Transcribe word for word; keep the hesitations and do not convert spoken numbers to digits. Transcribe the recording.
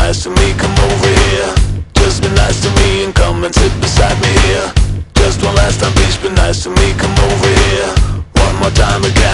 nice to me, come over here. Just be nice to me and come and sit beside me here. Just one last time, please be nice to me, come over here. One more time again.